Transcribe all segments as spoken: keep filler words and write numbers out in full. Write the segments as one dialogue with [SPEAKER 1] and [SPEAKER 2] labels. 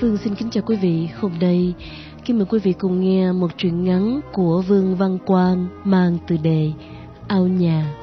[SPEAKER 1] Phương xin kính chào quý vị. Hôm nay, kính mời quý vị cùng nghe một truyện ngắn của Vương Văn Quang mang tựa đề Ao Nhà.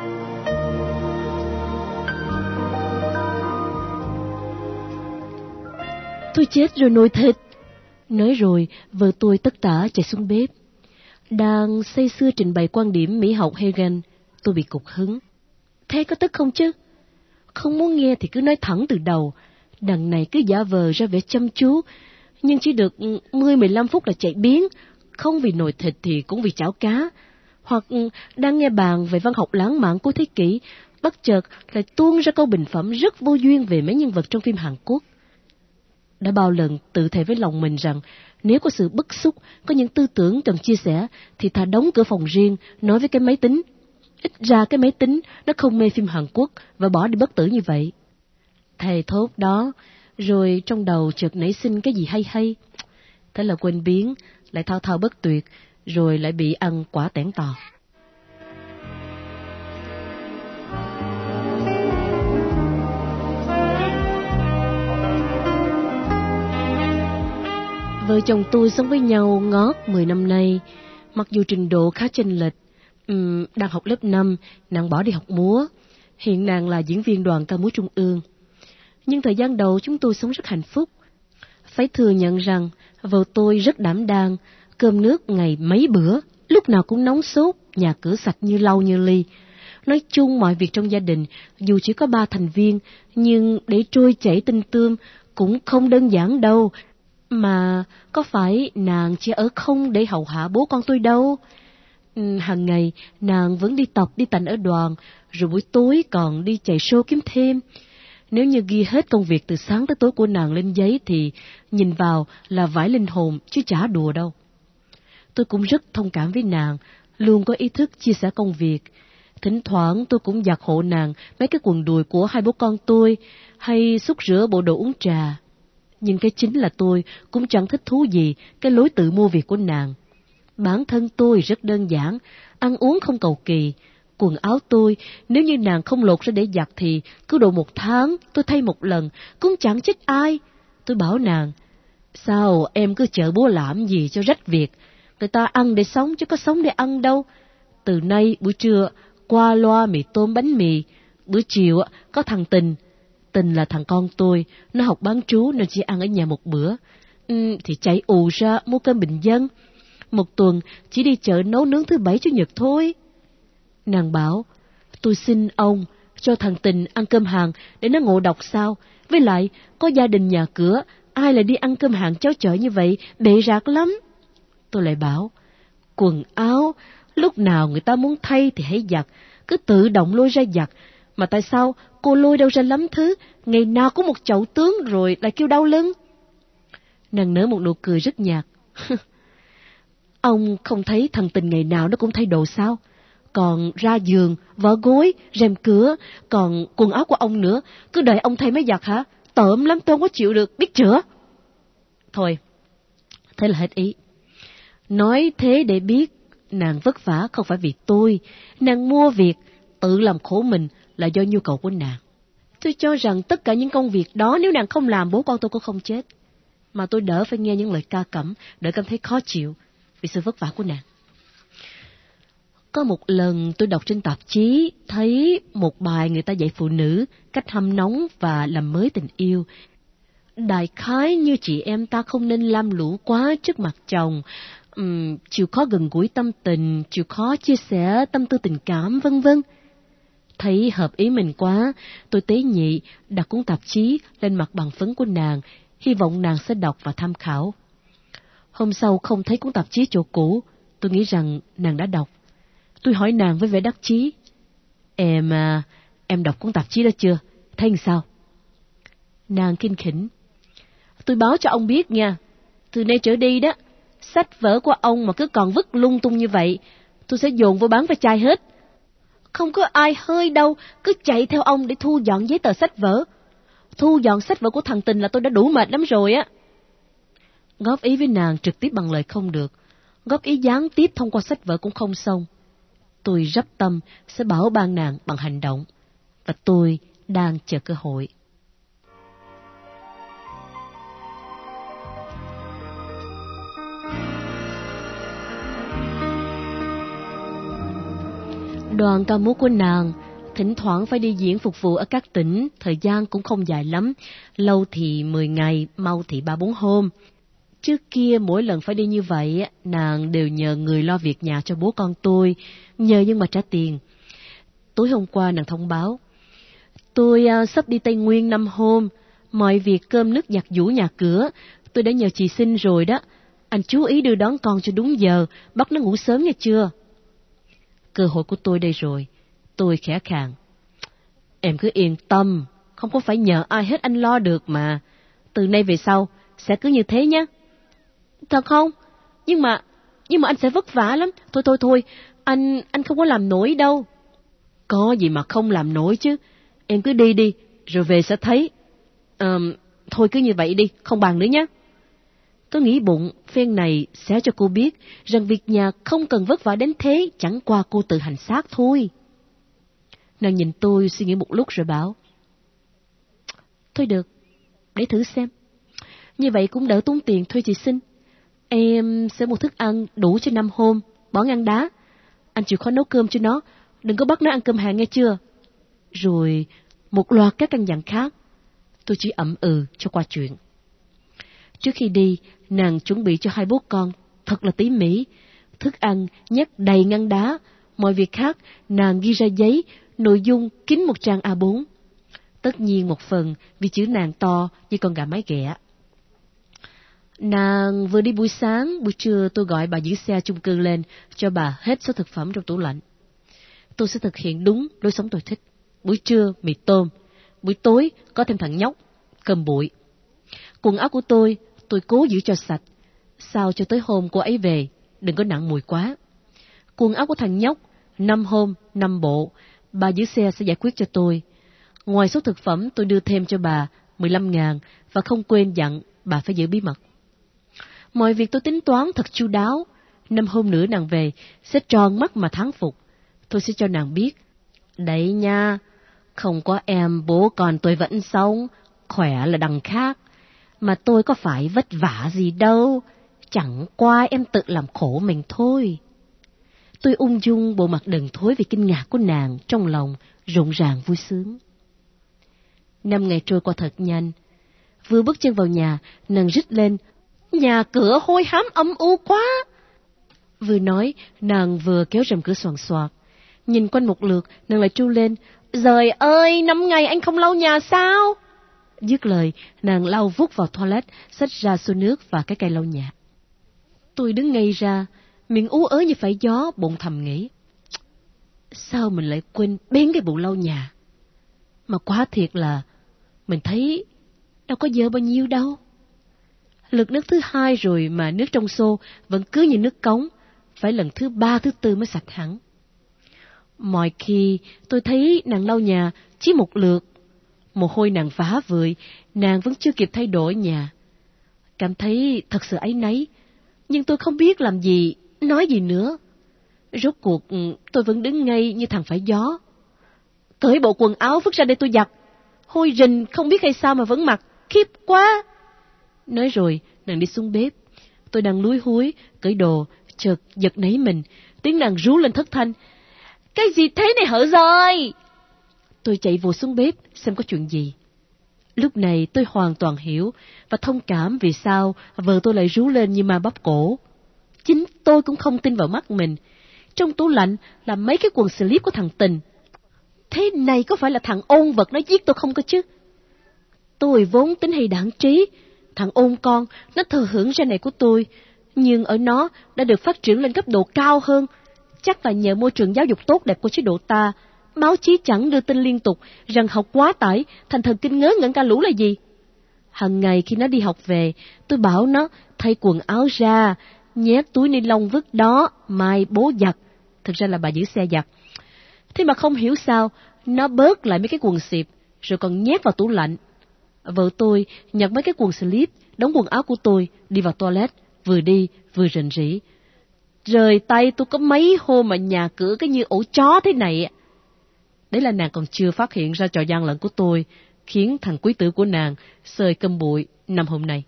[SPEAKER 1] Tôi chết rồi nồi thịt. Nói rồi, vợ tôi tất tả chạy xuống bếp. Đang say sưa trình bày quan điểm mỹ học Hegel, tôi bị cục hứng. Thế có tức không chứ? Không muốn nghe thì cứ nói thẳng từ đầu. Đằng này cứ giả vờ ra vẻ chăm chú, nhưng chỉ được mười mười lăm phút là chạy biến, không vì nồi thịt thì cũng vì chảo cá. Hoặc đang nghe bàn về văn học lãng mạn cuối thế kỷ, bất chợt lại tuôn ra câu bình phẩm rất vô duyên về mấy nhân vật trong phim Hàn Quốc. Đã bao lần tự thề với lòng mình rằng nếu có sự bức xúc, có những tư tưởng cần chia sẻ thì thà đóng cửa phòng riêng, nói với cái máy tính. Ít ra cái máy tính nó không mê phim Hàn Quốc và bỏ đi bất tử như vậy. Thề thốt đó, rồi trong đầu chợt nảy sinh cái gì hay hay. Thế là quên biến, lại thao thao bất tuyệt, rồi lại bị ăn quả tẻn tò. Vợ chồng tôi sống với nhau ngót mười năm nay, mặc dù trình độ khá chênh lệch. Uhm, đang học lớp năm, nàng bỏ đi học múa. Hiện nàng là diễn viên đoàn ca múa trung ương. Nhưng thời gian đầu chúng tôi sống rất hạnh phúc. Phải thừa nhận rằng vợ tôi rất đảm đang, cơm nước ngày mấy bữa, lúc nào cũng nóng sốt, nhà cửa sạch như lau như ly. Nói chung mọi việc trong gia đình, dù chỉ có ba thành viên, nhưng để trôi chảy tinh tươm cũng không đơn giản đâu. Mà có phải nàng chỉ ở không để hầu hạ bố con tôi đâu. Ừ, hàng ngày nàng vẫn đi tập đi tành ở đoàn, rồi buổi tối còn đi chạy show kiếm thêm. Nếu như ghi hết công việc từ sáng tới tối của nàng lên giấy thì nhìn vào là vãi linh hồn chứ chả đùa đâu. Tôi cũng rất thông cảm với nàng, luôn có ý thức chia sẻ công việc. Thỉnh thoảng tôi cũng giặt hộ nàng mấy cái quần đùi của hai bố con tôi, hay xúc rửa bộ đồ uống trà. Nhưng cái chính là tôi cũng chẳng thích thú gì cái lối tự mua việc của nàng. Bản thân tôi rất đơn giản, ăn uống không cầu kỳ. Quần áo tôi, nếu như nàng không lột ra để giặt thì cứ độ một tháng tôi thay một lần, cũng chẳng trách ai. Tôi bảo nàng, sao em cứ chợ búa làm gì cho rách việc, người ta ăn để sống chứ có sống để ăn đâu. Từ nay buổi trưa qua loa mì tôm bánh mì, bữa chiều có thằng Tình. Tình là thằng con tôi, nó học bán trú nên chỉ ăn ở nhà một bữa. Ừ, thì chạy ù ra mua cơm bình dân. Một tuần chỉ đi chợ nấu nướng thứ bảy chủ nhật thôi. Nàng bảo, tôi xin ông cho thằng Tình ăn cơm hàng để nó ngộ độc sao? Với lại, có gia đình nhà cửa, ai lại đi ăn cơm hàng cháo chợ như vậy, bệ rạc lắm. Tôi lại bảo, quần áo, lúc nào người ta muốn thay thì hãy giặt, cứ tự động lôi ra giặt. Mà tại sao cô lôi đâu ra lắm thứ, ngày nào có một chậu tướng rồi lại kêu đau lưng? Nàng nở một nụ cười rất nhạt. Ông không thấy thằng Tình ngày nào nó cũng thay đồ sao? Còn ra giường, vỏ gối, rèm cửa, còn quần áo của ông nữa, cứ đợi ông thay mới giặt hả? Tởm lắm, tôi không có chịu được, biết chưa? Thôi, thế là hết ý. Nói thế để biết, nàng vất vả không phải vì tôi, nàng mua việc, tự làm khổ mình là do nhu cầu của nàng. Tôi cho rằng tất cả những công việc đó nếu nàng không làm bố con tôi cũng không chết. Mà tôi đỡ phải nghe những lời ca cẩm, đỡ cảm thấy khó chịu vì sự vất vả của nàng. Có một lần tôi đọc trên tạp chí, thấy một bài người ta dạy phụ nữ cách hâm nóng và làm mới tình yêu. Đại khái như chị em ta không nên lam lũ quá trước mặt chồng, um, chịu khó gần gũi tâm tình, chịu khó chia sẻ tâm tư tình cảm, vân vân. Thấy hợp ý mình quá, tôi tế nhị đặt cuốn tạp chí lên mặt bằng phấn của nàng, hy vọng nàng sẽ đọc và tham khảo. Hôm sau không thấy cuốn tạp chí chỗ cũ, tôi nghĩ rằng nàng đã đọc. Tôi hỏi nàng với vẻ đắc chí, Em à, em đọc cuốn tạp chí đó chưa? Thấy sao? Nàng kinh khỉnh, tôi báo cho ông biết nha, từ nay trở đi đó, sách vở của ông mà cứ còn vứt lung tung như vậy, tôi sẽ dồn vô bán ve chai hết. Không có ai hơi đâu, cứ chạy theo ông để thu dọn giấy tờ sách vở. Thu dọn sách vở của thằng Tình là tôi đã đủ mệt lắm rồi á. Góp ý với nàng trực tiếp bằng lời không được, góp ý gián tiếp thông qua sách vở cũng không xong. Tôi rắp tâm sẽ bảo ban nàng bằng hành động, và tôi đang chờ cơ hội. Đoàn ca múa của nàng thỉnh thoảng phải đi diễn phục vụ ở các tỉnh, thời gian cũng không dài lắm, lâu thì mười ngày, mau thì ba bốn hôm. Trước kia mỗi lần phải đi như vậy, nàng đều nhờ người lo việc nhà cho bố con tôi, nhờ nhưng mà trả tiền. Tối hôm qua nàng thông báo, tôi uh, sắp đi Tây Nguyên năm hôm, mọi việc cơm nước giặt giũ nhà cửa, tôi đã nhờ chị xin rồi đó. Anh chú ý đưa đón con cho đúng giờ, bắt nó ngủ sớm nghe chưa? Cơ hội của tôi đây rồi. Tôi khẽ khàng. Em cứ yên tâm, không có phải nhờ ai hết, anh lo được mà. Từ nay về sau, sẽ cứ như thế nhé. Thật không? Nhưng mà, nhưng mà anh sẽ vất vả lắm. Thôi thôi thôi, anh, anh không có làm nổi đâu. Có gì mà không làm nổi chứ. Em cứ đi đi, rồi về sẽ thấy. À, thôi cứ như vậy đi, không bàn nữa nhé. Tôi nghĩ bụng, phen này sẽ cho cô biết rằng việc nhà không cần vất vả đến thế, chẳng qua cô tự hành xác thôi. Nàng nhìn tôi suy nghĩ một lúc rồi bảo, thôi được, để thử xem. Như vậy cũng đỡ tốn tiền thuê chị xin. Em sẽ mua thức ăn đủ cho năm hôm, bỏ ngăn đá. Anh chịu khó nấu cơm cho nó, đừng có bắt nó ăn cơm hàng nghe chưa. Rồi một loạt các căn dặn khác. Tôi chỉ ậm ừ cho qua chuyện. Trước khi đi, nàng chuẩn bị cho hai bố con thật là tỉ mỉ. Thức ăn nhét đầy ngăn đá, mọi việc khác nàng ghi ra giấy, nội dung kín một trang A bốn. Tất nhiên một phần vì chữ nàng to như con gà mái ghẻ. Nàng vừa đi buổi sáng, buổi trưa tôi gọi bà giữ xe chung cư lên cho bà hết số thực phẩm trong tủ lạnh. Tôi sẽ thực hiện đúng lối sống tôi thích. Buổi trưa mì tôm, buổi tối có thêm thằng nhóc cơm bụi. Quần áo của tôi, tôi cố giữ cho sạch, sao cho tới hôm cô ấy về, đừng có nặng mùi quá. Quần áo của thằng nhóc, năm hôm, năm bộ, bà giữ xe sẽ giải quyết cho tôi. Ngoài số thực phẩm tôi đưa thêm cho bà mười lăm ngàn và không quên dặn bà phải giữ bí mật. Mọi việc tôi tính toán thật chu đáo. Năm hôm nữa nàng về, sẽ tròn mắt mà thán phục. Tôi sẽ cho nàng biết, đấy nha, không có em bố con tôi vẫn sống, khỏe là đằng khác. Mà tôi có phải vất vả gì đâu, chẳng qua em tự làm khổ mình thôi. Tôi ung dung bộ mặt đần thối vì kinh ngạc của nàng, trong lòng rộn ràng vui sướng. Năm ngày trôi qua thật nhanh. Vừa bước chân vào nhà, nàng rít lên, nhà cửa hôi hám âm u quá. Vừa nói, nàng vừa kéo rèm cửa xoàng xoạc. Nhìn quanh một lượt, nàng lại tru lên, giời ơi, năm ngày anh không lau nhà sao? Dứt lời, nàng lau vút vào toilet, xách ra xô nước và cái cây lau nhà. Tôi đứng ngây ra, miệng ú ớ như phải gió, bụng thầm nghĩ. Sao mình lại quên bén cái vụ lau nhà? Mà quá thiệt là, mình thấy đâu có dơ bao nhiêu đâu. Lượt nước thứ hai rồi mà nước trong xô vẫn cứ như nước cống, phải lần thứ ba thứ tư mới sạch hẳn. Mọi khi tôi thấy nàng lau nhà chỉ một lượt, mồ hôi nàng vã vợi, nàng vẫn chưa kịp thay đổi nhà. Cảm thấy thật sự áy náy, nhưng tôi không biết làm gì, nói gì nữa. Rốt cuộc tôi vẫn đứng ngây như thằng phải gió. Cởi bộ quần áo vứt ra đây tôi giặt, hôi rình không biết hay sao mà vẫn mặc, khiếp quá. Nói rồi nàng đi xuống bếp. Tôi đang lúi húi cởi đồ, chợt giật nảy mình, tiếng nàng rú lên thất thanh, cái gì thế này hở rồi? Tôi chạy vội xuống bếp xem có chuyện gì. Lúc này tôi hoàn toàn hiểu và thông cảm vì sao vợ tôi lại rú lên như ma bóp cổ. Chính tôi cũng không tin vào mắt mình. Trong tủ lạnh là mấy cái quần slip của thằng Tình. Thế này có phải là thằng ôn vật nó giết tôi không cơ chứ? Tôi vốn tính hay đảng trí. Thằng ôn con, nó thừa hưởng gen này của tôi, nhưng ở nó đã được phát triển lên cấp độ cao hơn. Chắc là nhờ môi trường giáo dục tốt đẹp của chế độ ta. Báo chí chẳng đưa tin liên tục rằng học quá tải, thành thần kinh ngớ ngẩn cả lũ là gì. Hằng ngày khi nó đi học về, tôi bảo nó thay quần áo ra, nhét túi ni lông vứt đó, mai bố giặt. Thực ra là bà giữ xe giặt. Thế mà không hiểu sao, nó bớt lại mấy cái quần xịp, rồi còn nhét vào tủ lạnh. Vợ tôi nhặt mấy cái quần slip, đóng quần áo của tôi, đi vào toilet, vừa đi vừa rền rĩ. Rời tay tôi có mấy hôm mà nhà cửa cái như ổ chó thế này. Đấy là nàng còn chưa phát hiện ra trò gian lận của tôi, khiến thằng quý tử của nàng sơi cơm bụi năm hôm nay.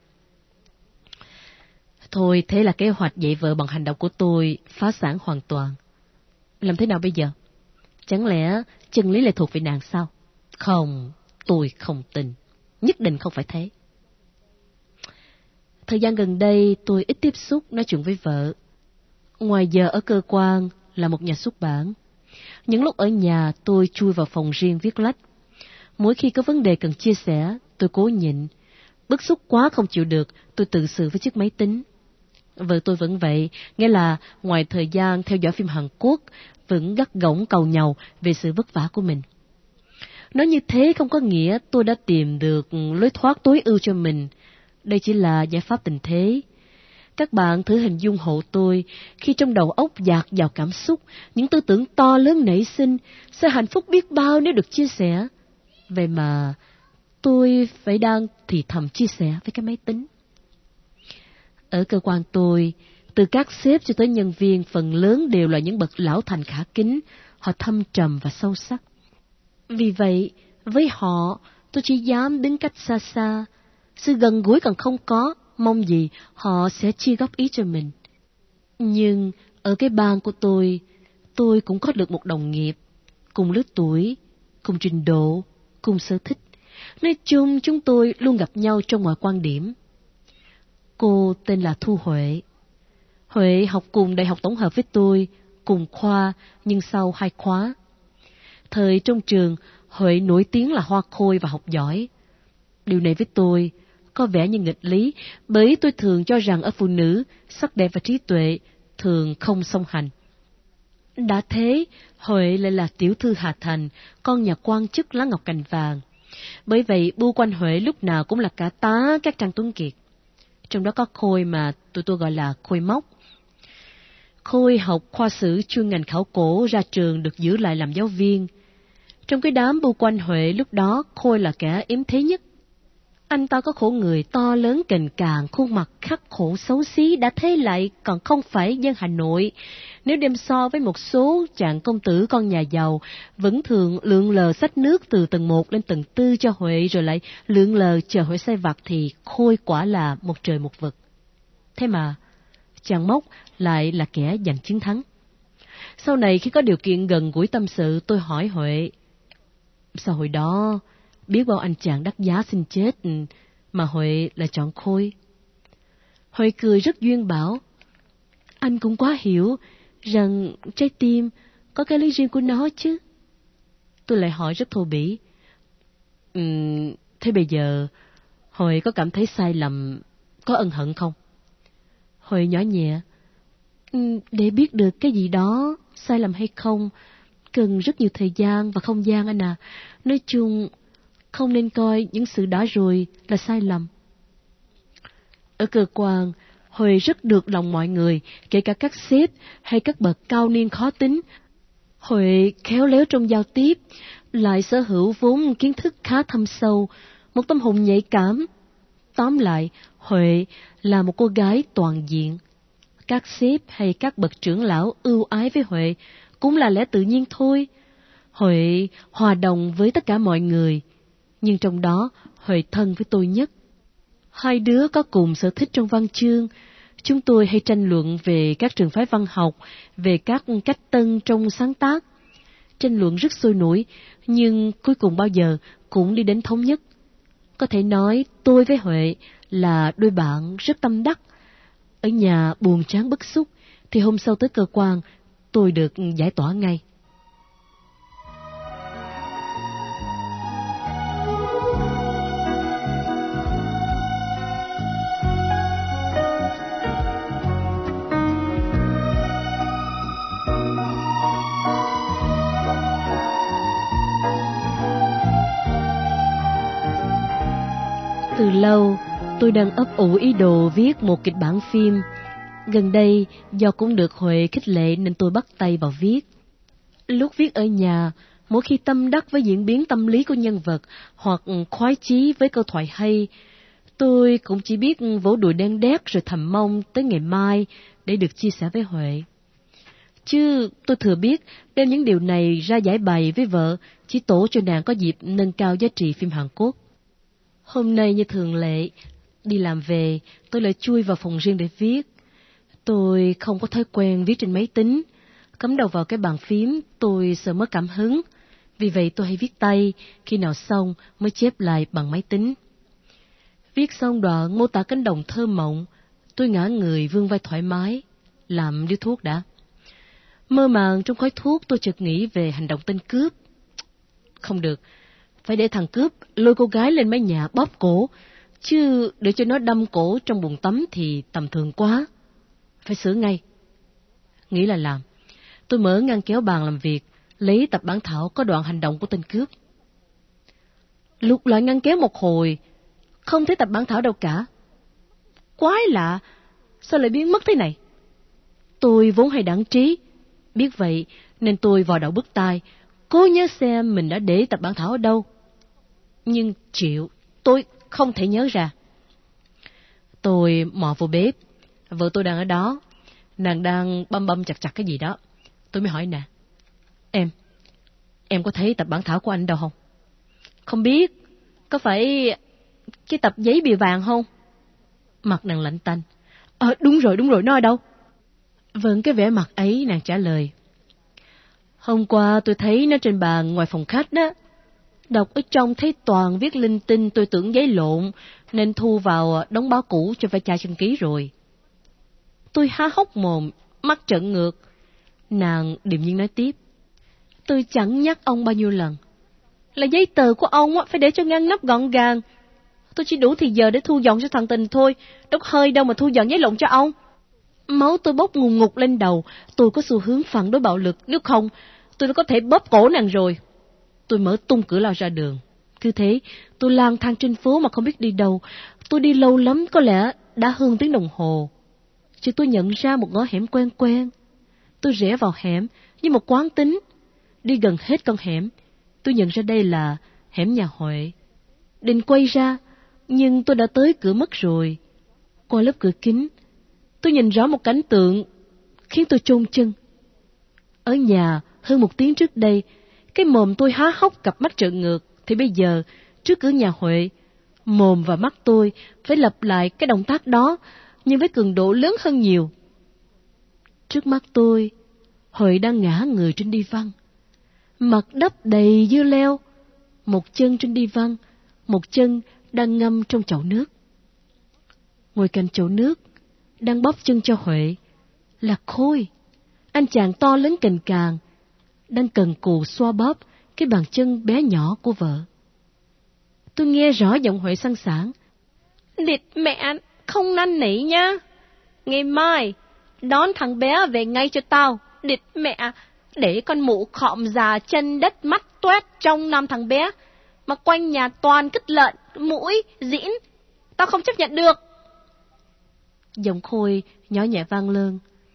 [SPEAKER 1] Thôi, thế là kế hoạch dạy vợ bằng hành động của tôi phá sản hoàn toàn. Làm thế nào bây giờ? Chẳng lẽ chân lý lại thuộc về nàng sao? Không, tôi không tin. Nhất định không phải thế. Thời gian gần đây tôi ít tiếp xúc nói chuyện với vợ. Ngoài giờ ở cơ quan là một nhà xuất bản. Những lúc ở nhà tôi chui vào phòng riêng viết lách. Mỗi khi có vấn đề cần chia sẻ, tôi cố nhịn. Bức xúc quá không chịu được, tôi tự sự với chiếc máy tính. Vợ tôi vẫn vậy, nghĩa là ngoài thời gian theo dõi phim Hàn Quốc, vẫn gắt gỏng cầu nhàu về sự vất vả của mình. Nói như thế không có nghĩa tôi đã tìm được lối thoát tối ưu cho mình. Đây chỉ là giải pháp tình thế. Các bạn thử hình dung hộ tôi khi trong đầu óc dạt vào cảm xúc, những tư tưởng to lớn nảy sinh, sẽ hạnh phúc biết bao nếu được chia sẻ. Vậy mà tôi phải đang thì thầm chia sẻ với cái máy tính. Ở cơ quan tôi, từ các sếp cho tới nhân viên, phần lớn đều là những bậc lão thành khả kính, họ thâm trầm và sâu sắc. Vì vậy, với họ, tôi chỉ dám đứng cách xa xa, sự gần gũi còn không có, mong gì họ sẽ chia góp ý cho mình. Nhưng ở cái ban của tôi, tôi cũng có được một đồng nghiệp, cùng lứa tuổi, cùng trình độ, cùng sở thích. Nói chung chúng tôi luôn gặp nhau trong mọi quan điểm. Cô tên là Thu Huệ. Huệ học cùng đại học tổng hợp với tôi, cùng khoa nhưng sau hai khóa. Thời trong trường, Huệ nổi tiếng là hoa khôi và học giỏi. Điều này với tôi có vẻ như nghịch lý, bởi tôi thường cho rằng ở phụ nữ, sắc đẹp và trí tuệ thường không song hành. Đã thế, Huệ lại là tiểu thư Hà Thành, con nhà quan chức lá ngọc cành vàng. Bởi vậy, bu quanh Huệ lúc nào cũng là cả tá các trang tuấn kiệt. Trong đó có Khôi mà tụi tôi gọi là Khôi Móc. Khôi học khoa sử chuyên ngành khảo cổ, ra trường được giữ lại làm giáo viên. Trong cái đám bu quanh Huệ lúc đó, Khôi là kẻ yếm thế nhất. Anh ta có khổ người to lớn cành càng, khuôn mặt khắc khổ xấu xí, đã thế lại còn không phải dân Hà Nội. Nếu đem so với một số chàng công tử con nhà giàu, vẫn thường lượn lờ xách nước từ tầng một lên tầng tư cho Huệ, rồi lại lượn lờ chờ Huệ sai vặt, thì Khôi quả là một trời một vực. Thế mà, chàng Móc lại là kẻ giành chiến thắng. Sau này khi có điều kiện gần gũi tâm sự, tôi hỏi Huệ, sao hồi đó biết bao anh chàng đắt giá xin chết mà Huệ lại chọn Khôi? Huệ cười rất duyên bảo, anh cũng quá hiểu rằng trái tim có cái lý riêng của nó chứ. Tôi lại hỏi rất thô bỉ, uhm, thế bây giờ Huệ có cảm thấy sai lầm, có ân hận không? Huệ nhỏ nhẹ, uhm, để biết được cái gì đó sai lầm hay không cần rất nhiều thời gian và không gian anh à. Nói chung không nên coi những sự đã rồi là sai lầm. Ở cơ quan, Huệ rất được lòng mọi người, kể cả các sếp hay các bậc cao niên khó tính. Huệ khéo léo trong giao tiếp, lại sở hữu vốn kiến thức khá thâm sâu, một tâm hồn nhạy cảm. Tóm lại, Huệ là một cô gái toàn diện. Các sếp hay các bậc trưởng lão ưu ái với Huệ cũng là lẽ tự nhiên thôi. Huệ hòa đồng với tất cả mọi người, nhưng trong đó Huệ thân với tôi nhất. Hai đứa có cùng sở thích trong văn chương. Chúng tôi hay tranh luận về các trường phái văn học, về các cách tân trong sáng tác. Tranh luận rất sôi nổi, nhưng cuối cùng bao giờ cũng đi đến thống nhất. Có thể nói tôi với Huệ là đôi bạn rất tâm đắc. Ở nhà buồn chán bức xúc, thì hôm sau tới cơ quan, tôi được giải tỏa ngay. Từ lâu, tôi đang ấp ủ ý đồ viết một kịch bản phim. Gần đây, do cũng được Huệ khích lệ nên tôi bắt tay vào viết. Lúc viết ở nhà, mỗi khi tâm đắc với diễn biến tâm lý của nhân vật hoặc khoái chí với câu thoại hay, tôi cũng chỉ biết vỗ đùi đen đét rồi thầm mong tới ngày mai để được chia sẻ với Huệ. Chứ tôi thừa biết đem những điều này ra giải bày với vợ chỉ tổ cho nàng có dịp nâng cao giá trị phim Hàn Quốc. Hôm nay như thường lệ, đi làm về, tôi lại chui vào phòng riêng để viết. Tôi không có thói quen viết trên máy tính, Cắm đầu vào cái bàn phím, tôi sợ mất cảm hứng. Vì vậy tôi hay viết tay, khi nào xong mới chép lại bằng máy tính. Viết xong đoạn mô tả cánh đồng thơ mộng, tôi ngả người vươn vai thoải mái, làm điếu thuốc đã. Mơ màng trong khói thuốc tôi chợt nghĩ về hành động tên cướp. Không được, phải để thằng cướp lôi cô gái lên mái nhà bóp cổ, chứ để cho nó đâm cổ trong bồn tắm thì tầm thường quá. Phải sửa ngay. Nghĩ là làm. Tôi mở ngăn kéo bàn làm việc, lấy tập bản thảo có đoạn hành động của tên cướp. Lục lại ngăn kéo một hồi, không thấy tập bản thảo đâu cả. Quái lạ, sao lại biến mất thế này? Tôi vốn hay đãng trí, biết vậy nên tôi vò đầu bứt tai, cố nhớ xem mình đã để tập bản thảo ở đâu. Nhưng chịu, tôi không thể nhớ ra. Tôi mò vô bếp, vợ tôi đang ở đó, nàng đang băm băm chặt chặt cái gì đó. Tôi mới hỏi nè, em, em có thấy tập bản thảo của anh đâu không? Không biết, có phải cái tập giấy bìa vàng không? Mặt nàng lạnh tanh. Ờ, đúng rồi, đúng rồi, nó ở đâu? Vẫn cái vẻ mặt ấy, nàng trả lời. Hôm qua tôi thấy nó trên bàn ngoài phòng khách đó. Đọc ở trong thấy toàn viết linh tinh, tôi tưởng giấy lộn, nên thu vào đống báo cũ cho phải chai chân ký rồi. Tôi há hốc mồm, mắt trợn ngược. Nàng điềm nhiên nói tiếp. Tôi chẳng nhắc ông bao nhiêu lần. Là giấy tờ của ông phải để cho ngăn nắp gọn gàng. Tôi chỉ đủ thì giờ để thu dọn cho thằng Tình thôi, đâu có hơi đâu mà thu dọn giấy lộn cho ông. Máu tôi bốc ngùn ngụt lên đầu, tôi có xu hướng phản đối bạo lực, nếu không, tôi đã có thể bóp cổ nàng rồi. Tôi mở tung cửa lao ra đường. Cứ thế, tôi lang thang trên phố mà không biết đi đâu. Tôi đi lâu lắm, có lẽ đã hơn tiếng đồng hồ. Chứ tôi nhận ra một ngõ hẻm quen quen. Tôi rẽ vào hẻm như một quán tính. Đi gần hết con hẻm, tôi nhận ra đây là hẻm nhà Huệ. Định quay ra, nhưng tôi đã tới cửa mất rồi. Qua lớp cửa kính, tôi nhìn rõ một cảnh tượng khiến tôi chôn chân. Ở nhà hơn một tiếng trước đây, cái mồm tôi há hốc cặp mắt trợn ngược, thì bây giờ trước cửa nhà Huệ, mồm và mắt tôi phải lặp lại cái động tác đó, nhưng với cường độ lớn hơn nhiều. Trước mắt tôi, Huệ đang ngã người trên đi văn, mặt đắp đầy dưa leo, một chân trên đi văn, một chân đang ngâm trong chậu nước. Ngồi cạnh chậu nước, đang bóp chân cho Huệ, là Khôi, anh chàng to lớn cành càng, đang cần cù xoa bóp cái bàn chân bé nhỏ của vợ. Tôi nghe rõ giọng Huệ săn sảng. Địt mẹ, không năn nỉ nha. Ngày mai, đón thằng bé về ngay cho tao. Địt mẹ, để con mụ khọm già chân đất mắt toét trong năm thằng bé, mà quanh nhà toàn cứt lợn, mũi, dĩn. Tao không chấp nhận được. Giọng Khôi nhỏ nhẹ vang lên.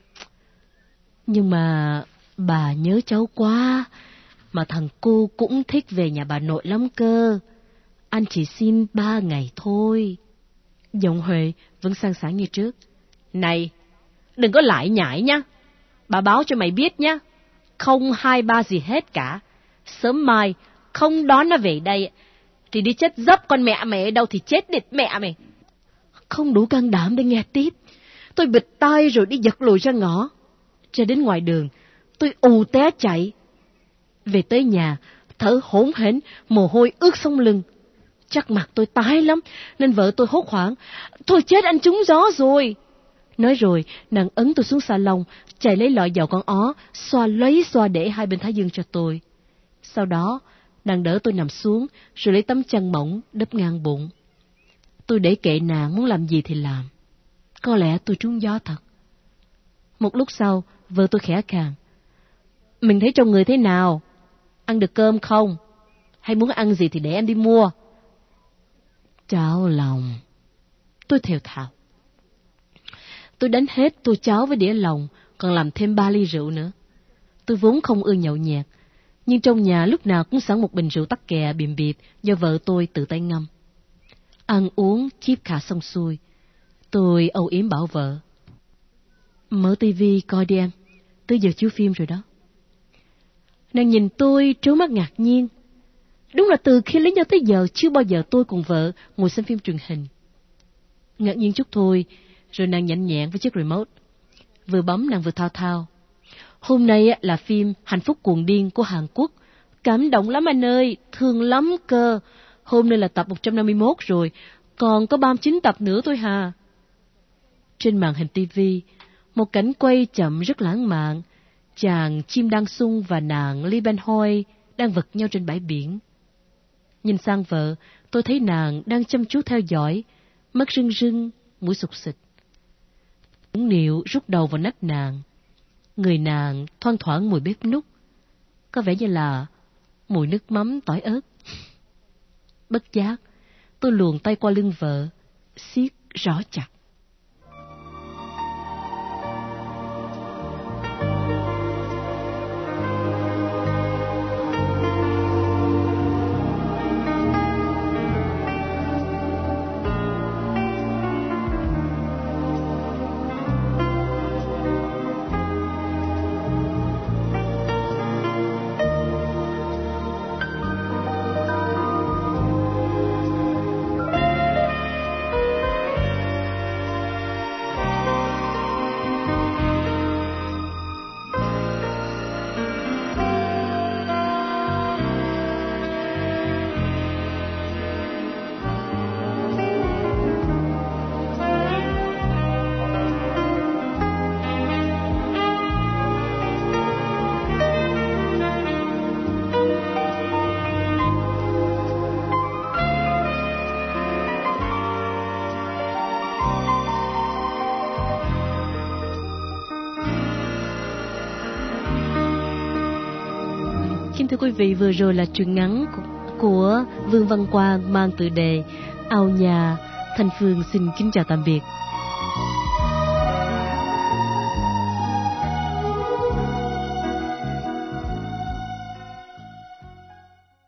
[SPEAKER 1] Nhưng mà bà nhớ cháu quá, mà thằng cu cũng thích về nhà bà nội lắm cơ. Anh chỉ xin ba ngày thôi. Giọng Huệ vẫn sang sảng như trước. Này, đừng có lại nhải nha. Bà báo cho mày biết nhá. Không hai ba gì hết cả. Sớm mai không đón nó về đây thì đi chết dấp con mẹ mày ở đâu thì chết địt mẹ mày. Không đủ can đảm để nghe tiếp, tôi bịt tai rồi đi giật lùi ra ngõ. Ra đến ngoài đường, tôi ù té chạy. Về tới nhà, thở hổn hển, mồ hôi ướt sống lưng. Chắc mặt tôi tái lắm, nên vợ tôi hốt hoảng. Thôi chết, anh trúng gió rồi. Nói rồi, nàng ấn tôi xuống salon, chạy lấy lọ dầu con ó, xoa lấy xoa để hai bên thái dương cho tôi. Sau đó, nàng đỡ tôi nằm xuống, rồi lấy tấm chăn mỏng đắp ngang bụng. Tôi để kệ nàng muốn làm gì thì làm. Có lẽ tôi trúng gió thật. Một lúc sau, vợ tôi khẽ khàng. Mình thấy trong người thế nào? Ăn được cơm không? Hay muốn ăn gì thì để em đi mua. Cháo lòng. Tôi thều thào. Tôi đánh hết tô cháo với đĩa lòng, còn làm thêm ba ly rượu nữa. Tôi vốn không ưa nhậu nhẹt, nhưng trong nhà lúc nào cũng sẵn một bình rượu tắc kè bìm bịp do vợ tôi tự tay ngâm. Ăn uống chiếp khả xong xuôi, tôi âu yếm bảo vợ. Mở tivi coi đi em, tới giờ chiếu phim rồi đó. Nàng nhìn tôi trố mắt ngạc nhiên. Đúng là từ khi lấy nhau tới giờ chưa bao giờ tôi cùng vợ ngồi xem phim truyền hình. Ngạc nhiên chút thôi, rồi nàng nhanh nhẹn với chiếc remote. Vừa bấm nàng vừa thao thao. Hôm nay là phim Hạnh phúc cuồng điên của Hàn Quốc. Cảm động lắm anh ơi, thương lắm cơ. Hôm nay là tập một trăm năm mươi mốt rồi, còn có ba mươi chín tập nữa thôi hà. Trên màn hình tivi, một cảnh quay chậm rất lãng mạn. Chàng Chim Đăng Sung và nàng Lee Ben Hoi đang vật nhau trên bãi biển. Nhìn sang vợ, tôi thấy nàng đang chăm chú theo dõi, mắt rưng rưng, mũi sụt xịt. Nũng nịu rút đầu vào nách nàng. Người nàng thoang thoảng mùi bếp núc, có vẻ như là mùi nước mắm tỏi ớt. Bất giác, tôi luồn tay qua lưng vợ, siết rõ chặt. Kính thưa quý vị, vừa rồi là truyện ngắn của Vương Văn Quang mang tựa đề Ao Nhà. Thanh Phương xin kính chào tạm biệt.